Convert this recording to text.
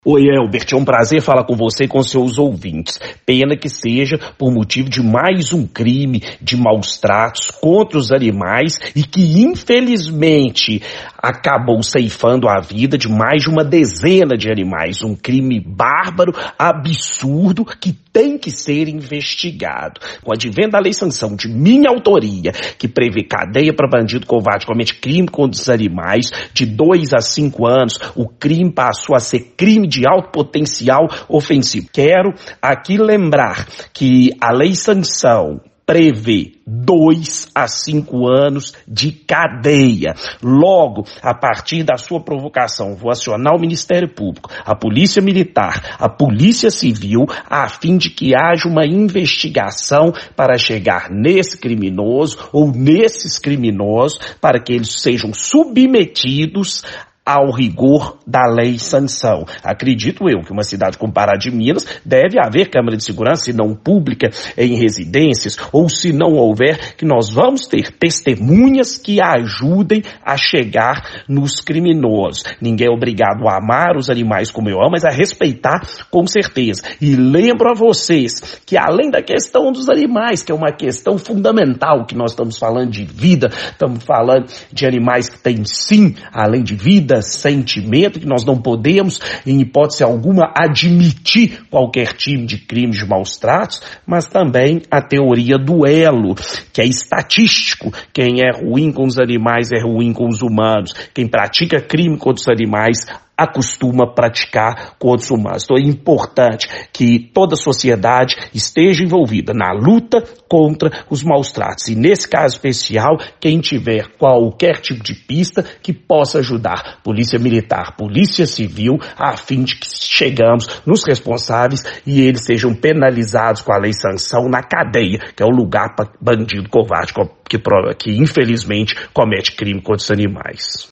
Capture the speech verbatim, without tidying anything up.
Oi, Elbert, é um prazer falar com você e com seus ouvintes. Pena que seja por motivo de mais um crime de maus tratos contra os animais e que, infelizmente, acabou ceifando a vida de mais de uma dezena de animais. Um crime bárbaro, absurdo, que tem que ser investigado. Com o advento da lei sanção de minha autoria, que prevê cadeia para bandido covarde que comete crime contra os animais, de dois a cinco anos, o crime passou a ser crime de alto potencial ofensivo. Quero aqui lembrar que a lei sanção prevê dois a cinco anos de cadeia. Logo, a partir da sua provocação, vou acionar o Ministério Público, a Polícia Militar, a Polícia Civil, a fim de que haja uma investigação para chegar nesse criminoso ou nesses criminosos, para que eles sejam submetidos ao rigor da lei sanção. Acredito eu que uma cidade como Pará de Minas deve haver câmara de segurança, se não pública, em residências, ou se não houver, que nós vamos ter testemunhas que ajudem a chegar nos criminosos. Ninguém é obrigado a amar os animais como eu amo, mas a respeitar com certeza. E lembro a vocês que além da questão dos animais, que é uma questão fundamental, que nós estamos falando de vida, estamos falando de animais que têm sim, além de vida, sentimento, que nós não podemos, em hipótese alguma, admitir qualquer tipo de crime de maus tratos, mas também a teoria do elo, que é estatístico. Quem é ruim com os animais é ruim com os humanos. Quem pratica crime contra os animais acostuma praticar contra os humanos. Então é importante que toda a sociedade esteja envolvida na luta contra os maus tratos. E nesse caso especial, quem tiver qualquer tipo de pista que possa ajudar, Polícia Militar, Polícia Civil, a fim de que chegamos nos responsáveis e eles sejam penalizados com a lei sanção na cadeia, que é o lugar para bandido covarde que, que infelizmente comete crime contra os animais.